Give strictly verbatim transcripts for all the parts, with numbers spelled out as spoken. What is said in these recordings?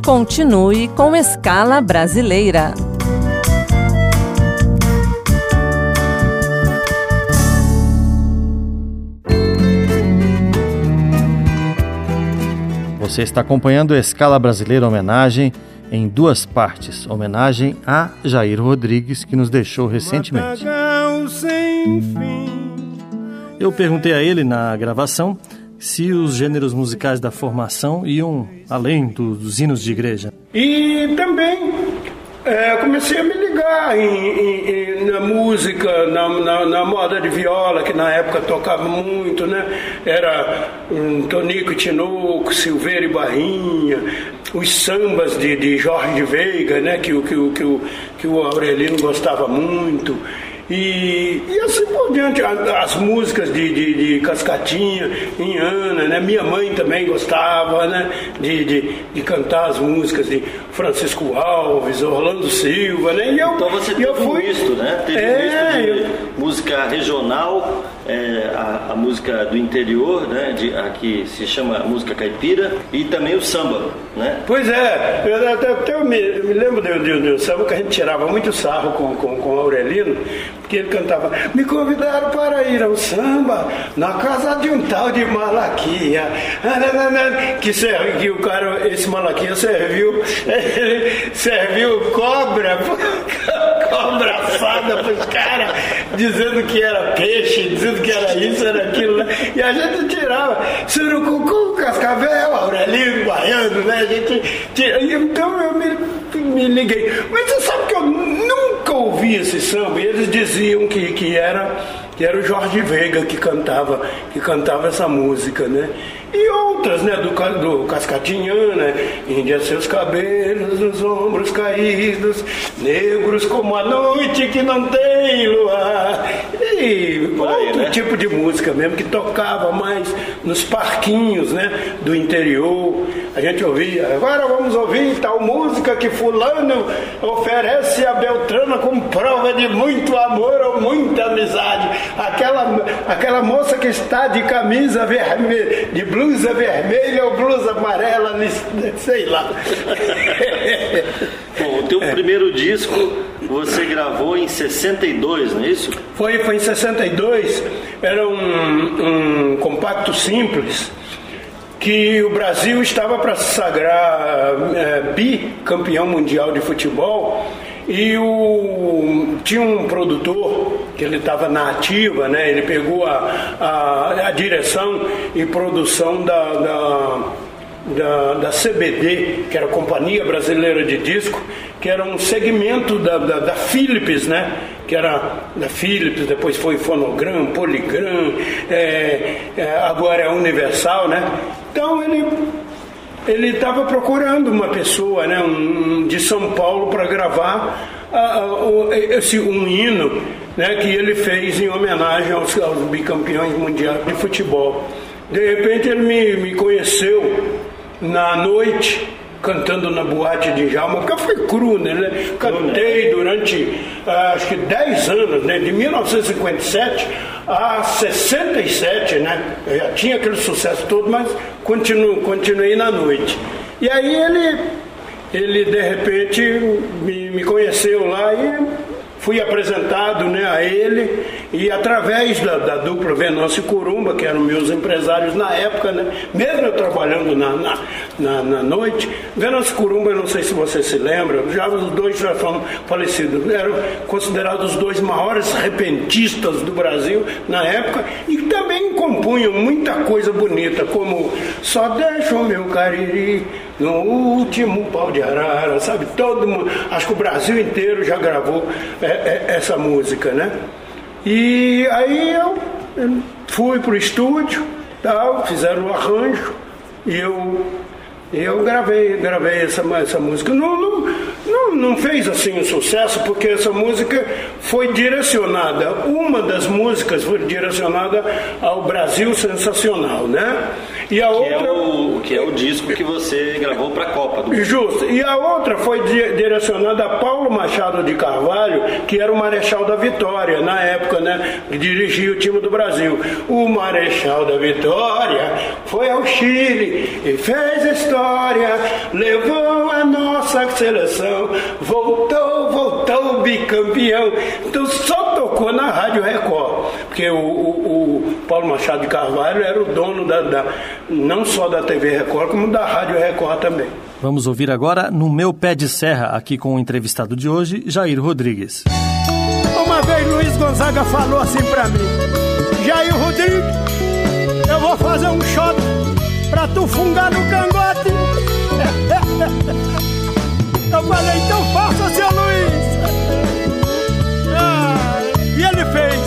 Continue com Escala Brasileira. Você está acompanhando a Escala Brasileira Homenagem em duas partes. Homenagem a Jair Rodrigues, que nos deixou recentemente. Eu perguntei a ele na gravação se os gêneros musicais da formação iam além dos hinos de igreja. E também é, comecei a me ligar em, em, em, na música, na, na, na moda de viola, que na época tocava muito, né? Era um, Tonico e Tinoco, Silveira e Barrinha, os sambas de, de Jorge Veiga, né? que, que, que, que, que o Aurelino gostava muito. E, e assim por diante, as músicas de, de, de Cascatinha, em Ana, né? Minha mãe também gostava, né? de, de, de cantar as músicas de Francisco Alves, Orlando Silva, né? E eu, então você teve eu fui... um misto, né? Teve é, um misto de eu... música regional, é, a, a música do interior, né? de, a que se chama música caipira, e também o samba, né? Pois é, eu até, até eu me, eu me lembro do, do, do samba que a gente tirava muito sarro com, com, com o Aurelino, porque ele cantava: me convidaram para ir ao samba na casa de um tal de Malaquia, que, serve, que o cara, esse Malaquia serviu, ele serviu cobra, cobra assada para os caras, dizendo que era peixe, dizendo que era isso, era aquilo, né? E a gente tirava surucucu, cascavel, Aurelino, baiano, né? A gente tira, então eu me, me liguei. Mas você sabe que eu nunca ouvi esse samba, e eles diziam que, que, era, que era o Jorge Veiga que cantava, que cantava essa música, né? E outras, né, do, do Cascatinhana, né? Índia seus cabelos nos ombros caídos, negros como a noite que não tem luar. E aí, outro né? tipo de música mesmo, que tocava mais nos parquinhos, né, do interior. A gente ouvia: agora vamos ouvir tal música que fulano oferece a Beltrana como prova de muito amor ou muita amizade. Aquela, aquela moça que está de camisa vermelha, de blusa vermelha ou blusa amarela, sei lá. Bom, o teu é. primeiro disco você gravou em sessenta e dois, não é isso? Foi, foi em sessenta e dois, era um, um compacto simples, que o Brasil estava para se sagrar é, bicampeão mundial de futebol, e o, tinha um produtor que ele estava na ativa, né? Ele pegou a, a, a direção e produção da, da, da, da C B D, que era a Companhia Brasileira de Disco, que era um segmento da, da, da Philips, né? Que era da Philips, depois foi Fonogram, Polygram, é, é, agora é Universal, né? Então ele ele estava procurando uma pessoa, né, um, de São Paulo, para gravar a, a, esse, um hino, né, que ele fez em homenagem aos, aos bicampeões mundiais de futebol. De repente ele me, me conheceu na noite, cantando na boate de Jalma, porque eu fui cru, né? Cantei durante acho que dez anos, né? De mil novecentos e cinquenta e sete a sessenta e sete, né? Eu já tinha aquele sucesso todo, mas continuo, continuei na noite. E aí ele, ele de repente me, me conheceu lá e fui apresentado, né, a ele, e através da, da dupla Venâncio e Curumba, que eram meus empresários na época, né, mesmo eu trabalhando na, na, na, na noite. Venâncio e Curumba, eu não sei se você se lembra, já os dois já foram falecidos, eram considerados os dois maiores repentistas do Brasil na época, e também compunham muita coisa bonita, como Só Deixa o Meu Cariri no Último Pau de Arara, sabe? Todo mundo, acho que o Brasil inteiro já gravou é, é, essa música, né? E aí eu, eu fui pro estúdio, tal, fizeram o arranjo e eu, eu gravei, gravei essa, essa música. Não, não, não, não fez assim um sucesso, porque essa música foi direcionada, uma das músicas foi direcionada ao Brasil Sensacional, né? E a que outra... É o, que é o disco que você gravou para a Copa. Do... Justo. E a outra foi di- direcionada a Paulo Machado de Carvalho, que era o Marechal da Vitória, na época, né? Que dirigia o time do Brasil. O Marechal da Vitória foi ao Chile e fez história, levou a nossa seleção voltou, voltou bicampeão. Então só tocou na Rádio Record, porque o, o, o Paulo Machado de Carvalho era o dono da, da, não só da T V Record, como da Rádio Record também. Vamos ouvir agora No Meu Pé de Serra, aqui com o entrevistado de hoje, Jair Rodrigues. Uma vez Luiz Gonzaga falou assim pra mim: Jair Rodrigues, eu vou fazer um shot pra tu fungar no cangote. Eu falei, então faça, seu Luiz. Ah, e ele fez.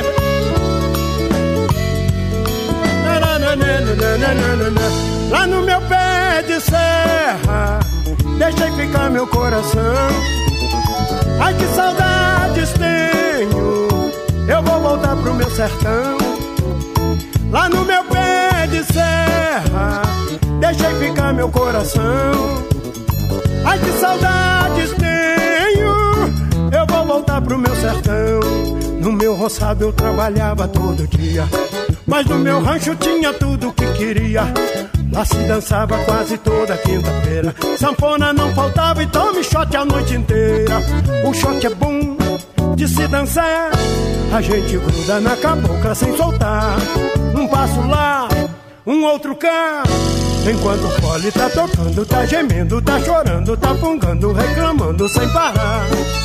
Lá no meu pé de serra, deixei ficar meu coração. Ai, que saudades tenho, eu vou voltar pro meu sertão. Lá no meu pé de serra, deixei ficar meu coração. Ai, que saudades tenho, eu vou voltar pro meu sertão. No meu roçado eu trabalhava todo dia, mas no meu rancho tinha tudo o que queria. Lá se dançava quase toda quinta-feira, sanfona não faltava e tome shot a noite inteira. O shot é bom de se dançar, a gente gruda na cabocla sem soltar. Um passo lá, um outro cá, enquanto o fole tá tocando, tá gemendo, tá chorando, tá fungando, reclamando sem parar.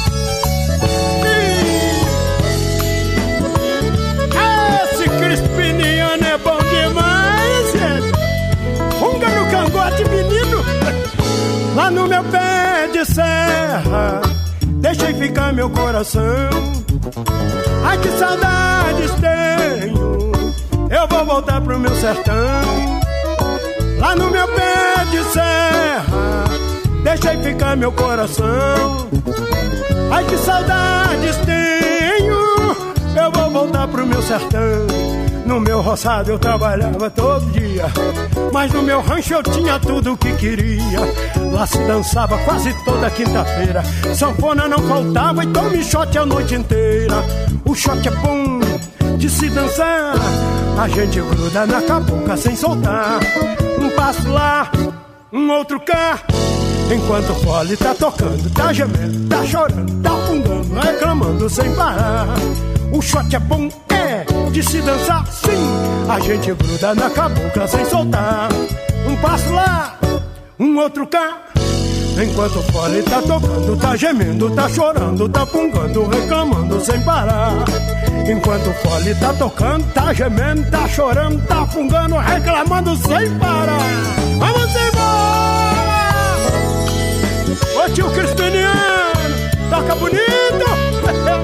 Esse crispiniano é bom demais, gente. Funga no cangote, menino. Lá no meu pé de serra, deixei ficar meu coração. Ai, que saudades tenho, eu vou voltar pro meu sertão. Lá no meu pé de serra, deixei ficar meu coração. Ai, que saudades tenho, eu vou voltar pro meu sertão. No meu roçado eu trabalhava todo dia, mas no meu rancho eu tinha tudo o que queria. Lá se dançava quase toda quinta-feira, sanfona não faltava e tome shot a noite inteira. O shot é bom de se dançar, a gente gruda na cabocla sem soltar. Um passo lá, um outro cá, enquanto o fole tá tocando, tá gemendo, tá chorando, tá fungando, reclamando sem parar. O shot é bom, é, de se dançar, sim, a gente gruda na cabocla sem soltar. Um passo lá, um outro cá, enquanto o fole tá tocando, tá gemendo, tá chorando, tá fungando, reclamando sem parar. Enquanto o fole tá tocando, tá gemendo, tá chorando, tá fungando, reclamando sem parar. Vamos embora! Ô tio Crispiniano, toca bonito!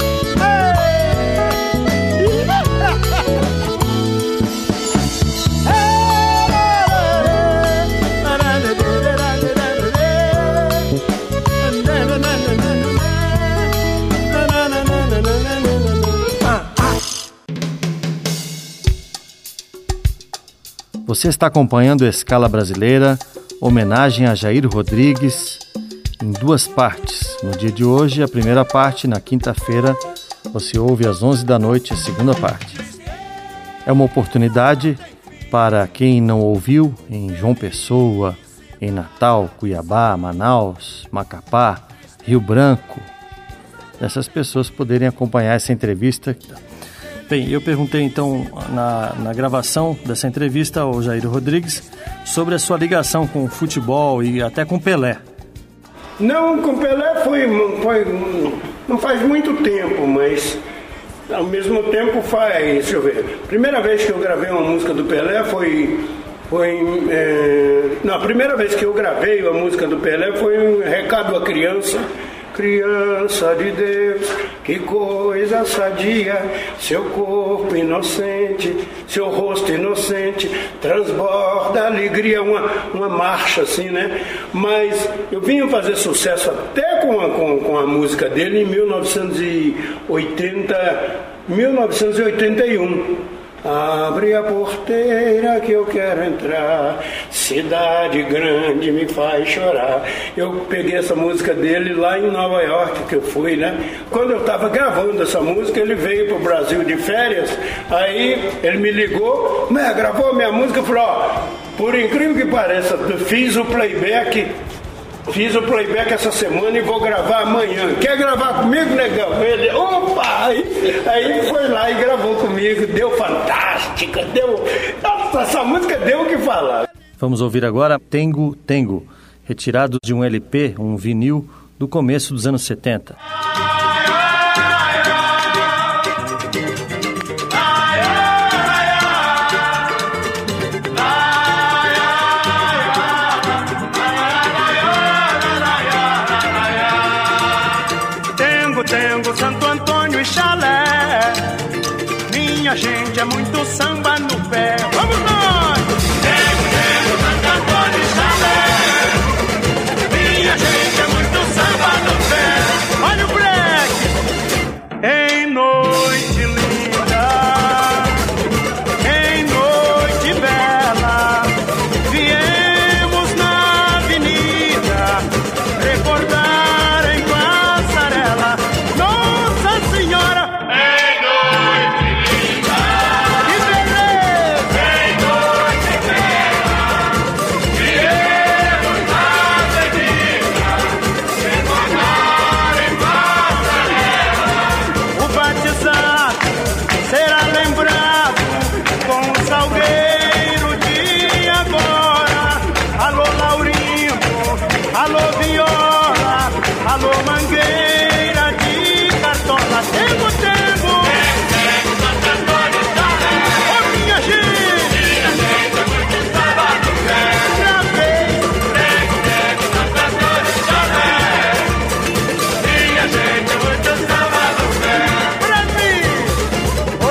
Você está acompanhando a Escala Brasileira, homenagem a Jair Rodrigues, em duas partes. No dia de hoje, a primeira parte, na quinta-feira, você ouve às onze da noite a segunda parte. É uma oportunidade para quem não ouviu em João Pessoa, em Natal, Cuiabá, Manaus, Macapá, Rio Branco, essas pessoas poderem acompanhar essa entrevista. Bem, eu perguntei então na, na gravação dessa entrevista ao Jair Rodrigues sobre a sua ligação com o futebol e até com Pelé. Não, com Pelé foi, foi, não faz muito tempo, mas ao mesmo tempo faz, deixa eu ver, primeira vez que eu gravei uma música do Pelé foi, foi é, não, a primeira vez que eu gravei a música do Pelé foi um recado à criança. Criança de Deus, que coisa sadia, seu corpo inocente, seu rosto inocente, transborda alegria, uma, uma marcha assim, né? Mas eu vim fazer sucesso até com a, com, com a música dele em mil novecentos e oitenta, mil novecentos e oitenta e um. Abre a porteira que eu quero entrar, cidade grande me faz chorar. Eu peguei essa música dele lá em Nova York, que eu fui, né? Quando eu estava gravando essa música, ele veio pro Brasil de férias. Aí ele me ligou, né, gravou a minha música. Eu falei, ó, por incrível que pareça, eu fiz o playback Fiz o playback essa semana e vou gravar amanhã. Quer gravar comigo, negão? Ele, opa! Aí, aí foi lá e gravou comigo. Deu fantástica, deu... Nossa, essa música deu o que falar. Vamos ouvir agora Tengo, Tengo, retirado de um L P, um vinil, do começo dos anos setenta. Tengo Santo Antônio e chalé, minha gente é muito samba no pé. Vamos nós! Tengo, tengo Santo Antônio e chalé, minha gente é muito samba no pé. Olha o break! Em noite linda, em noite bela, viemos na avenida recordar em passarela Nossa Senhora. Em noite linda, que beleza! Em noite bela, viemos na avenida recordar em passarela. O batizado será lembrado com o salgueiro de agora. Alô Laurinho, alô Viola, alô Mangueira de Cartola. Tengo, tengo, tengo Santo Antônio e chalé. Ô minha gente, minha gente é muito samba no pé. Gravei. Tengo, tengo Santo Antônio e chalé, minha gente é muito samba no pé. Brasil! Oh,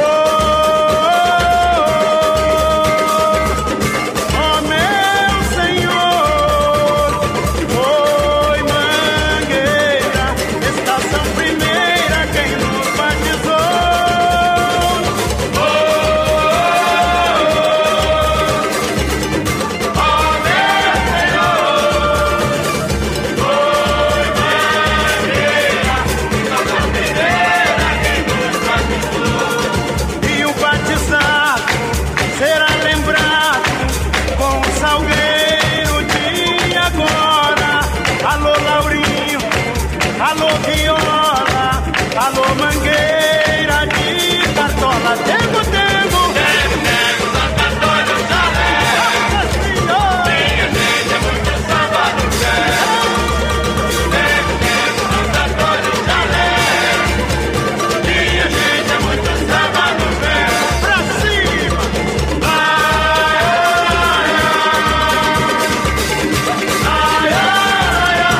oh, oh, meu Senhor, foi Mangueira, estação primeira quem nos batizou. Oh, oh, oh, meu Senhor, foi Mangueira, estação primeira quem nos batizou. E o batizado será lembrado com o salgueiro de agora. Alô Laurinho, alô Viola, alô Mangueira de Cartola. Tengo, tengo, tengo, tengo Santo Antônio e chalé. Nossa Senhora, minha gente é muito samba no pé. Tengo, tengo Santo Antônio e chalé, minha gente é muito samba no pé. Pra cima! Ai, ai, ai, ai,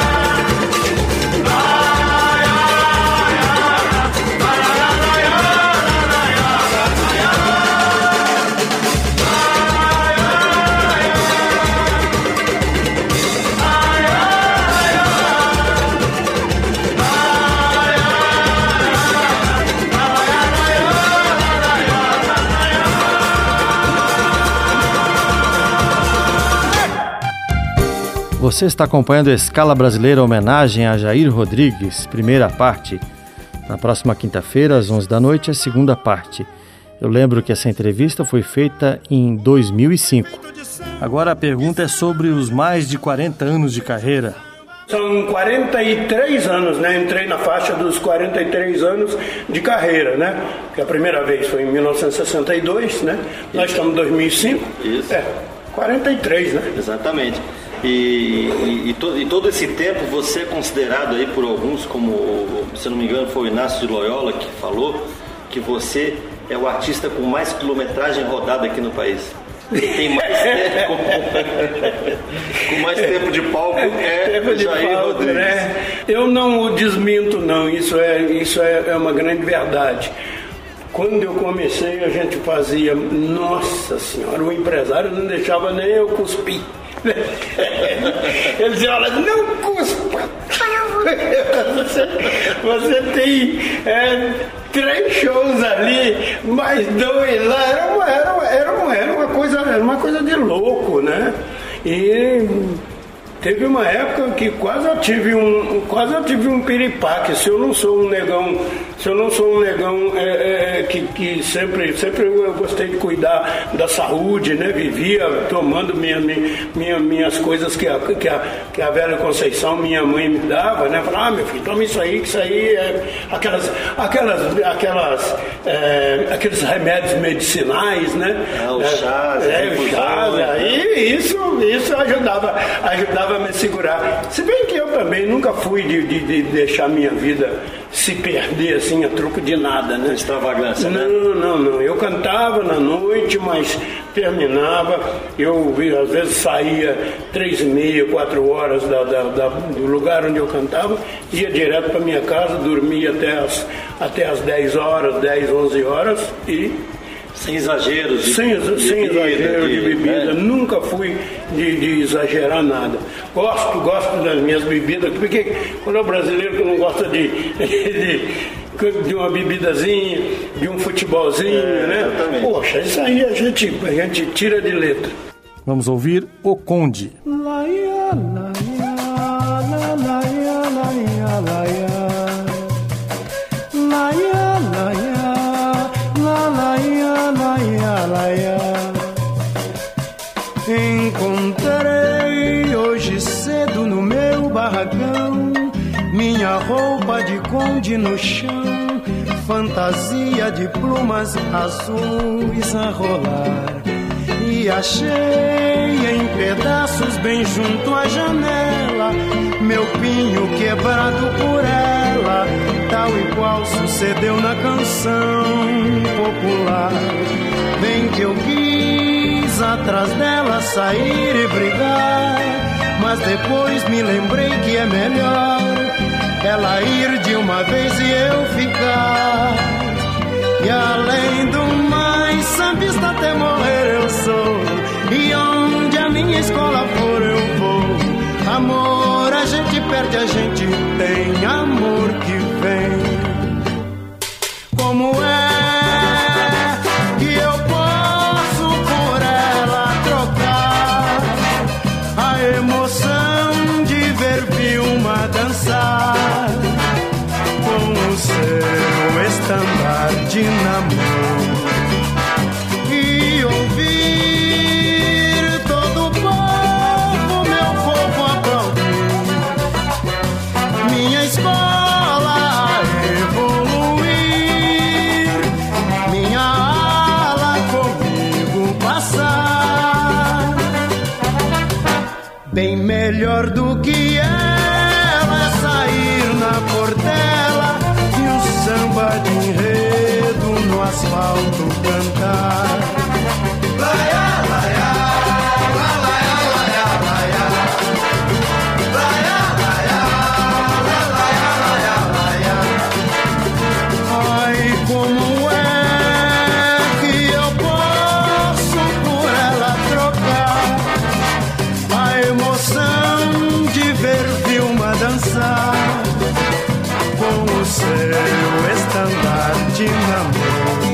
Você está acompanhando a Escala Brasileira homenagem a Jair Rodrigues, primeira parte. Na próxima quinta-feira, às onze da noite, a segunda parte. Eu lembro que essa entrevista foi feita em dois mil e cinco. Agora a pergunta é sobre os mais de quarenta anos de carreira. São quarenta e três anos, né? Entrei na faixa dos quarenta e três anos de carreira, né? Que a primeira vez foi em mil novecentos e sessenta e dois, né? Nós estamos em dois mil e cinco. Isso. É, quarenta e três, né? Exatamente. E, e, e, to, e todo esse tempo você é considerado aí por alguns, como, se eu não me engano, foi o Inácio de Loyola que falou que você é o artista com mais quilometragem rodada aqui no país. Tem mais tempo, com mais tempo de palco é tempo de Jair palco, Rodrigues. Né? Eu não o desminto, não. Isso é, isso é, é uma grande verdade. Quando eu comecei, a gente fazia, nossa senhora, o empresário não deixava nem eu cuspir. Ele dizia, olha, não cuspa. Você, você tem é, três shows ali, mais dois lá. Era uma, era, uma, era, uma, era, uma coisa, era uma coisa de louco, né? E teve uma época que quase eu tive um, quase eu tive um piripaque. Se eu não sou um negão se eu não sou um negão é, é, que, que sempre, sempre eu gostei de cuidar da saúde, né? Vivia tomando minha, minha, minhas coisas que a, que, a, que a velha Conceição, minha mãe, me dava, né? Falava, ah, meu filho, toma isso aí, que isso aí é aquelas, aquelas, aquelas, é, aqueles remédios medicinais, né? Ah, o chás, é, é, o chás, aí isso, isso ajudava, ajudava a me segurar. Se bem que eu também nunca fui de, de, de deixar minha vida se perder assim a troco de nada, né? Extravagância, né? Não, não, não. Eu cantava na noite, mas terminava. Eu às vezes saía três e meia, quatro horas da, da, da, do lugar onde eu cantava, ia direto para minha casa, dormia até as, até as dez horas, dez, onze horas e sem exageros de, sem, de, sem bebida, exagero de, de bebida, né? Nunca fui de, de exagerar nada. Gosto, gosto das minhas bebidas, porque quando é o brasileiro que não gosta de, de, de uma bebidazinha, de um futebolzinho, é, né? Exatamente. Poxa, isso aí a gente, a gente tira de letra. Vamos ouvir O Conde. Laia, laia, la, laia, laia, laia. Laia, laia, la, laia, laia, laia. Encontrei hoje cedo no meu barracão minha roupa de conde no chão, fantasia de plumas azuis a rolar. E achei em pedaços bem junto à janela meu pinho quebrado por ela, tal e qual sucedeu na canção popular. Bem que eu quis atrás dela sair e brigar, mas depois me lembrei que é melhor ela ir de uma vez e eu ficar. E além do mais, sambista até morrer eu sou, e onde a minha escola for eu vou. Amor a gente perde, a gente tem amor que vem. Como é que eu posso por ela trocar a emoção de ver Vilma dançar com o seu estandarte na mão e ouvir todo o povo, meu povo aplaudir minha escola a evoluir, minha ala comigo passar. Bem melhor do que ela é sair na portela e o samba de enredo no asfalto cantar. Laia, laia, la, laia, laia, laia. Laia, laia, la, laia, laia, laia. Ai, como é que eu posso por ela trocar a emoção de ver Vilma dançar com o seu estandarte na mão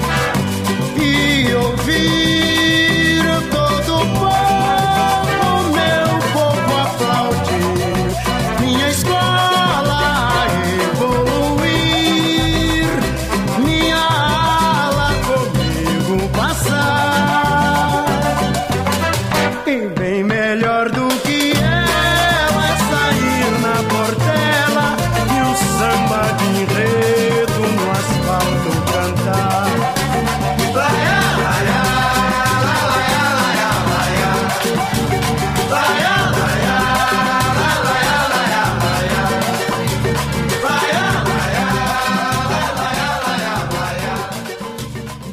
e ouvir todo o povo, meu povo aplaudir minha escola a evoluir, minha ala comigo passar. E bem melhor do que ela é sair na portela e o samba de enredo no asfalto cantar. Laia, laia, la, laia, laia, laia. Laia, laia, la, laia, laia, laia. Laia, laia,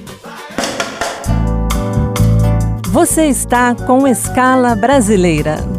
la, laia, laia, laia. Você está com Escala Brasileira.